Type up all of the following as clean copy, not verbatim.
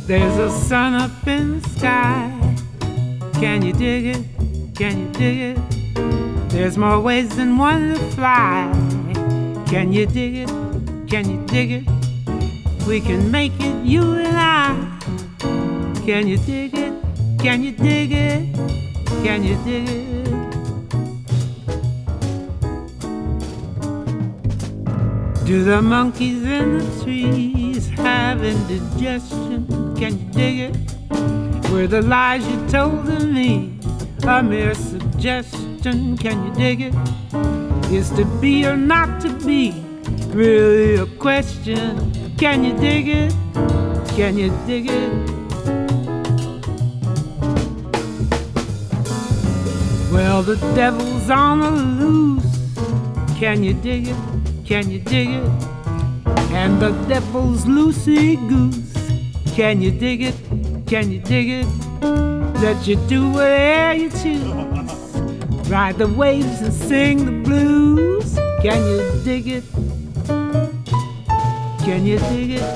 There's a sun up in the sky. Can you dig it? Can you dig it? There's more ways than one to fly. Can you dig it? Can you dig it? We can make it, you and I. Can you dig it? Can you dig it? Can you dig it? Do the monkeys in the trees have indigestion? Can you dig it? Were the lies you told to me a mere suggestion? Can you dig it? Is to be or not to be really a question? Can you dig it? Can you dig it? Well, the devil's on the loose. Can you dig it? Can you dig it? And the devil's loosey-goose. Can you dig it? Can you dig it? Let you do whatever you choose. Ride the waves and sing the blues. Can you dig it? Can you dig it?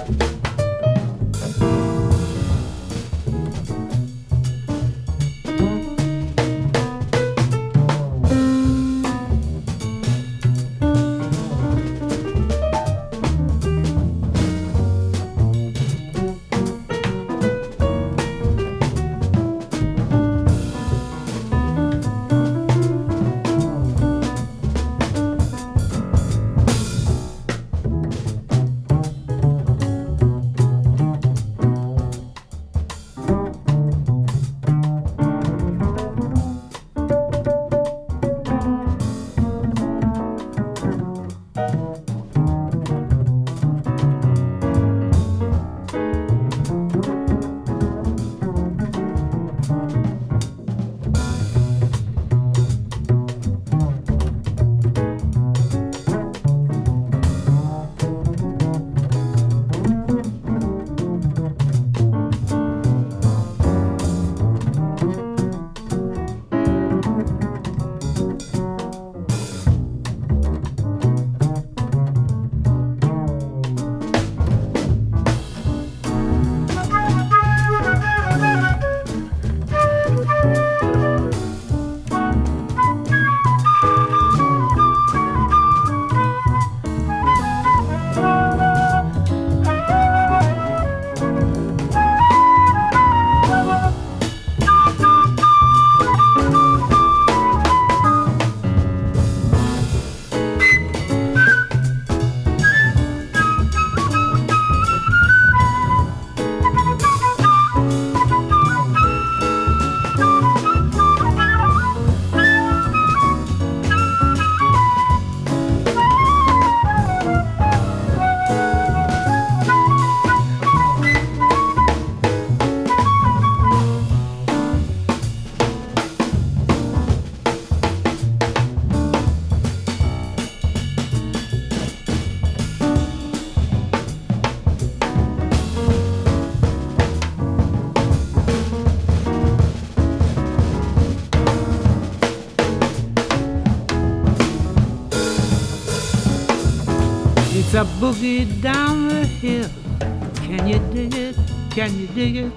It's a boogie down the hill. Can you dig it? Can you dig it?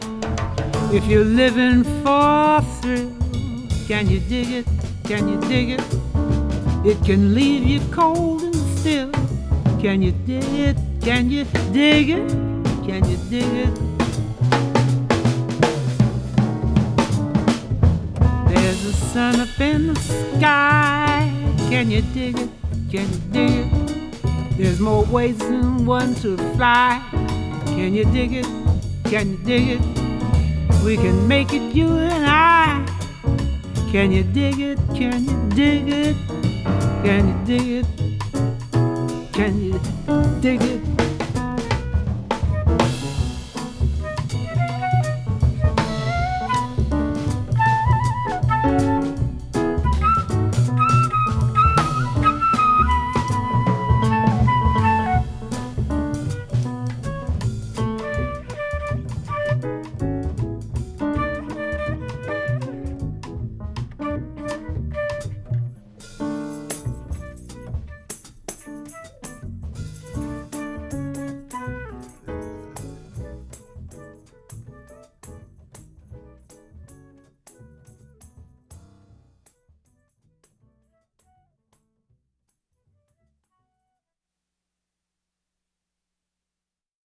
If you're living for a thrill, can you dig it? Can you dig it? It can leave you cold and still. Can you dig it? Can you dig it? Can you dig it? There's a sun up in the sky. Can you dig it? Can you dig it? There's more ways than one to fly. Can you dig it? Can you dig it? We can make it, you and I. Can you dig it? Can you dig it? Can you dig it? Can you dig it?